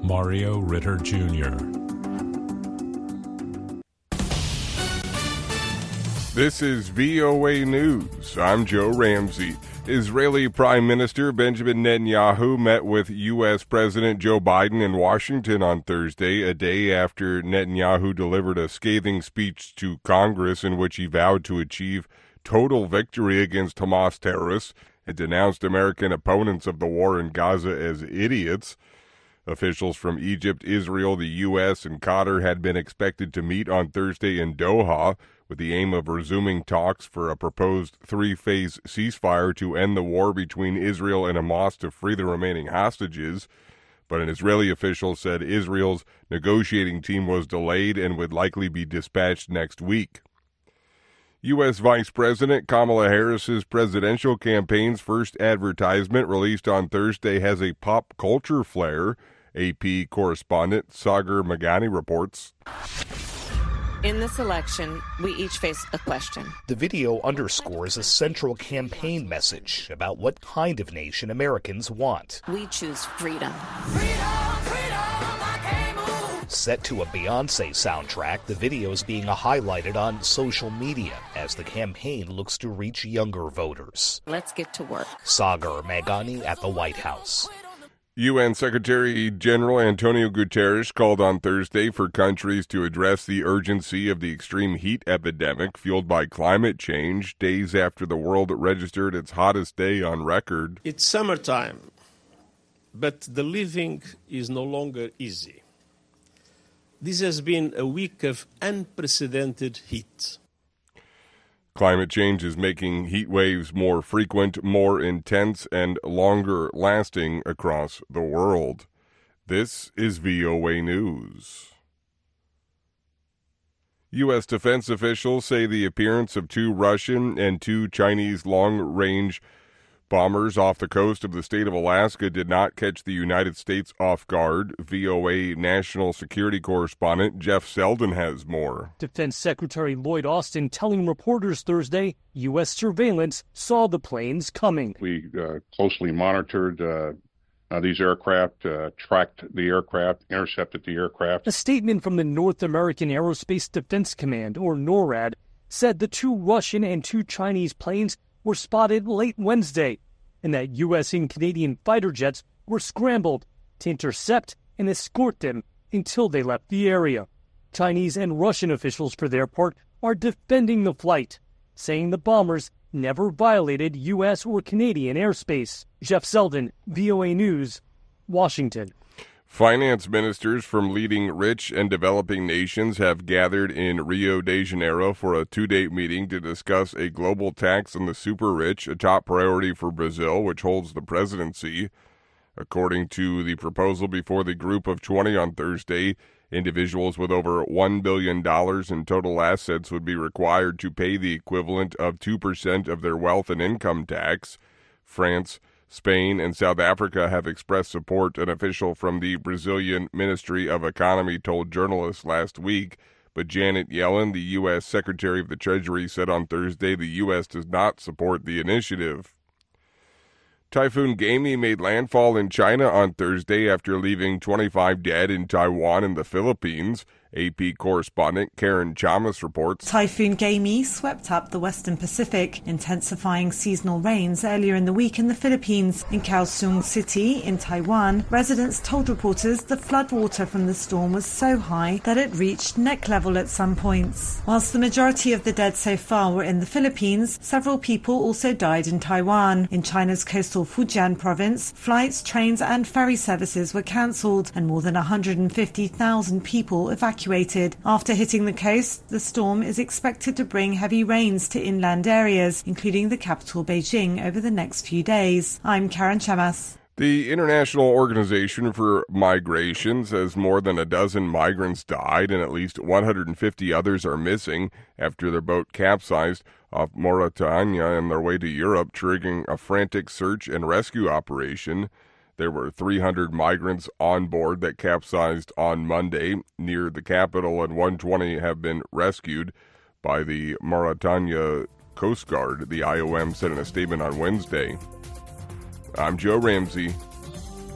Mario Ritter Jr. This is VOA News. I'm Joe Ramsey. Israeli Prime Minister Benjamin Netanyahu met with U.S. President Joe Biden in Washington on Thursday, a day after Netanyahu delivered a scathing speech to Congress in which he vowed to achieve total victory against Hamas terrorists and denounced American opponents of the war in Gaza as idiots. Officials from Egypt, Israel, the U.S., and Qatar had been expected to meet on Thursday in Doha with the aim of resuming talks for a proposed three-phase ceasefire to end the war between Israel and Hamas to free the remaining hostages. But an Israeli official said Israel's negotiating team was delayed and would likely be dispatched next week. U.S. Vice President Kamala Harris's presidential campaign's first advertisement released on Thursday has a pop culture flair. AP correspondent Sagar Meghani reports. In this election, we each face a question. The video underscores a central campaign message about what kind of nation Americans want. We choose freedom. Set to a Beyoncé soundtrack, the video is being highlighted on social media as the campaign looks to reach younger voters. Let's get to work. Sagar Meghani at the White House. UN Secretary General Antonio Guterres called on Thursday for countries to address the urgency of the extreme heat epidemic fueled by climate change, days after the world registered its hottest day on record. It's summertime, but the living is no longer easy. This has been a week of unprecedented heat. Climate change is making heat waves more frequent, more intense, and longer lasting across the world. This is VOA News. U.S. defense officials say the appearance of 2 Russian and 2 Chinese long-range bombers off the coast of the state of Alaska did not catch the United States off guard. VOA national security correspondent Jeff Selden has more. Defense Secretary Lloyd Austin telling reporters Thursday U.S. surveillance saw the planes coming. We closely monitored these aircraft, tracked the aircraft, intercepted the aircraft. A statement from the North American Aerospace Defense Command, or NORAD, said the 2 Russian and 2 Chinese planes were spotted late Wednesday, and that U.S. and Canadian fighter jets were scrambled to intercept and escort them until they left the area. Chinese and Russian officials, for their part, are defending the flight, saying the bombers never violated U.S. or Canadian airspace. Jeff Selden, VOA News, Washington. Finance ministers from leading rich and developing nations have gathered in Rio de Janeiro for a 2-day meeting to discuss a global tax on the super rich, a top priority for Brazil, which holds the presidency. According to the proposal before the Group of 20 on Thursday, individuals with over $1 billion in total assets would be required to pay the equivalent of 2% of their wealth and income tax. France, Spain, and South Africa have expressed support, an official from the Brazilian Ministry of Economy told journalists last week. But Janet Yellen, the U.S. Secretary of the Treasury, said on Thursday the U.S. does not support the initiative. Typhoon Gaimi made landfall in China on Thursday after leaving 25 dead in Taiwan and the Philippines. AP correspondent Karen Chamas reports. Typhoon Gaimi swept up the western Pacific, intensifying seasonal rains earlier in the week in the Philippines. In Kaohsiung City, in Taiwan, residents told reporters the floodwater from the storm was so high that it reached neck level at some points. Whilst the majority of the dead so far were in the Philippines, several people also died in Taiwan. In China's coastal Fujian province, flights, trains and ferry services were cancelled and more than 150,000 people evacuated. After hitting the coast, the storm is expected to bring heavy rains to inland areas, including the capital Beijing, over the next few days. I'm Karen Chamas. The International Organization for Migration says more than a dozen migrants died and at least 150 others are missing after their boat capsized off Mauritania on their way to Europe, triggering a frantic search and rescue operation. There were 300 migrants on board that capsized on Monday near the capital, and 120 have been rescued by the Mauritania Coast Guard, the IOM said in a statement on Wednesday. I'm Joe Ramsey.